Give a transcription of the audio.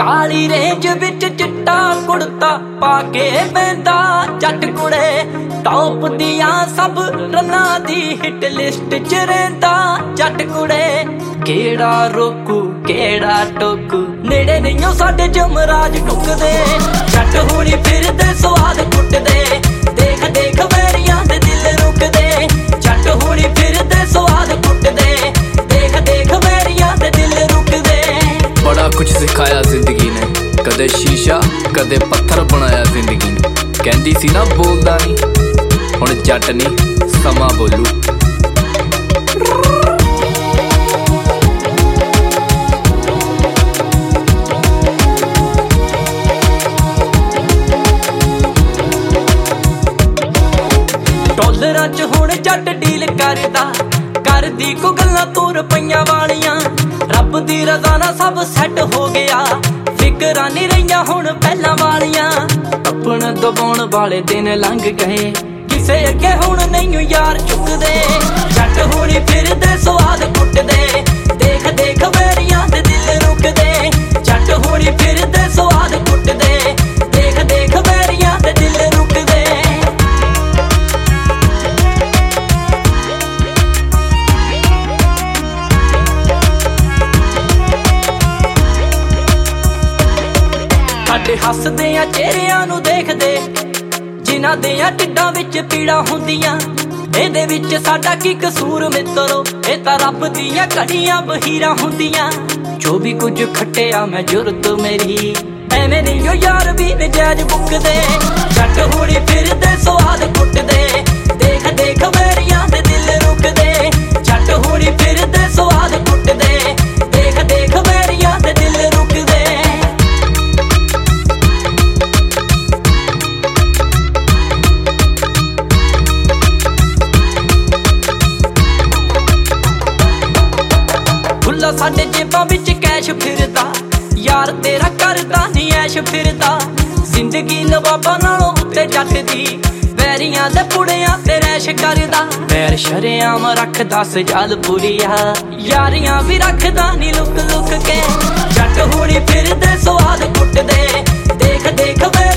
ਕਾਲੀ range ਵਿੱਚ ਚਿੱਟਾ ਕੁੜਤਾ ਪਾ ਕੇ ਪੈਂਦਾ ਜੱਟ ਕੁੜੇ ਟੌਪ ਦੀਆਂ ਸਭ ਰਨਾਂ ਦੀ ਹਿੱਟ ਲਿਸਟ 'ਚ ਰਹਿੰਦਾ ਜੱਟ ਕੁੜੇ ਕਿਹੜਾ ਰੋਕੂ ਕਿਹੜਾ ਟੋਕੂ ਨੇੜੇ ਨਹੀਂਓ ਸਾਡੇ ਜਮਰਾਜ ਟੁੱਕਦੇ ਜੱਟ ਹੁਣੀ ਫਿਰਦੇ ਸਵਾਦ ਕੁੱਟਦੇ ਦੇਖ ਦੇਖ ਵੈਰੀਆਂ ਦੇ ਦਿਲ ਰੁਕਦੇ ਜੱਟ ਹੁਣੀ ਫਿਰਦੇ ਸਵਾਦ ਕੁੱਟਦੇ ਦੇਖ ਦੇਖ ਵੈਰੀਆਂ ਦੇ ਦਿਲ ਰੁਕਦੇ बड़ा कुछ सिखाया जिंदगी ने कदे शीशा कदे पत्थर बनाया जिंदगी ने कहंदी सी ना बोलदा नहीं हुण जट नहीं समा बोलू ਡਾਲਰਾਂ 'ਚ ਹੁਣ ਜੱਟ ਡੀਲ ਕਰਦਾ ਕਰਦੀ ਕੋ ਗੱਲਾਂ ਤੂੰ ਰੁਪਈਆਂ ਵਾਲੀਆਂ ਰੱਬ ਦੀ ਰਜ਼ਾ ਨਾਲ ਸਭ ਸੈੱਟ ਹੋ ਗਿਆ ਫਿਕਰਾਂ ਨਹੀਂ ਰਹੀਆਂ ਹੁਣ ਪਹਿਲਾਂ ਵਾਲੀਆਂ ਆਪਣਾ ਦਬਾਉਣ ਵਾਲੇ ਦਿਨ ਲੰਘ ਗਏ ਕਿਸੇ ਅੱਗੇ ਹੁਣ ਨਹੀਂ ਯਾਰ ਝੁਕਦੇ ਜੱਟ ਹੁਣੀ ਫਿਰਦੇ ਸਵਾਦ ਕੁੱਟਦੇ ਦੇਖ ਦੇਖ ਵੈਰੀਆਂ ਦੇ ਦਿਲ ਰੁਕਦੇ ਜੱਟ ਹੁਣੀ ਫਿਰਦੇ ਸਵਾਦ ਕੁੱਟਦੇ ਦੇਖ ਦੇਖ ਵੈਰੀਆਂ ਦੇ ਦਿਲ ਰੁਕਦੇ ਸਾਡੇ ਹੱਸਦੇ ਆ ਚਿਹਰਿਆਂ ਨੂੰ ਦੇਖਦੇ ਜਿਨ੍ਹਾਂ ਦੀਆਂ ਢਿੱਡਾਂ ਵਿੱਚ ਪੀੜਾਂ ਹੁੰਦੀਆਂ ਇਹਦੇ ਵਿੱਚ ਸਾਡਾ ਕੀ ਕਸੂਰ ਮਿੱਤਰੋ ਇਹ ਤਾਂ ਰੱਬ ਦੀਆਂ ਘੜੀਆਂ ਬਹੀਰਾਂ ਹੁੰਦੀਆਂ ਜੋ ਵੀ ਕੁਝ ਖੱਟਿਆ ਮੈਂ ਜੁਰਤ ਮੇਰੀ ਐਵੇਂ ਨਹੀਂ ਓ ਯਾਰ ਵੀ ਨਜਾਇਜ਼ ਬੁੱਕਦੇ ਜੱਟ ਹੁਣੀ ਫਿਰਦੇ ਸਵਾਦ ਕੁੱਟਦੇ ਦੇਖ ਦੇਖ ਵੈਰੀਆਂ ਦੇ ਦਿਲ ਰੁਕਦੇ ਜੱਟ ਹੁਣੀ ਫਿਰਦੇ ਸਵਾਦ ਕੁੱਟਦੇ ਦੇਖ ਦੇਖ ਵੈਰੀਆਂ ਦੇ ਦਿਲ ਰੁਕਦੇ ਖੁੱਲਾ ਸਾਡੇ ਜੇਬਾਂ ਵਿੱਚ ਕੈਸ਼ ਫਿਰਦਾ ਯਾਰ ਤੇਰਾ ਕਰਦਾ ਨੀ ਐਸ਼ ਫਿਰਦਾ ਜ਼ਿੰਦਗੀ ਨਵਾਬਾਂ ਨਾਲੋਂ ਉੱਤੇ ਜੱਟ ਦੀ ਵੈਰੀਆਂ ਦੇ ਪੁੜਿਆਂ ਤੇ ਰੈਸ਼ ਕਰਦਾ ਵੈਰ ਸ਼ਰੇਆਮ ਰੱਖਦਾ ਸਜਾਲ ਪੂਰੀਆ ਯਾਰੀਆਂ ਵੀ ਰੱਖਦਾ ਨੀ ਲੁਕ ਲੁਕ ਕੇ ਜੱਟ ਹੁਣੀ ਫਿਰਦੇ ਸਵਾਦ ਕੁੱਟਦੇ ਦੇਖ ਦੇਖ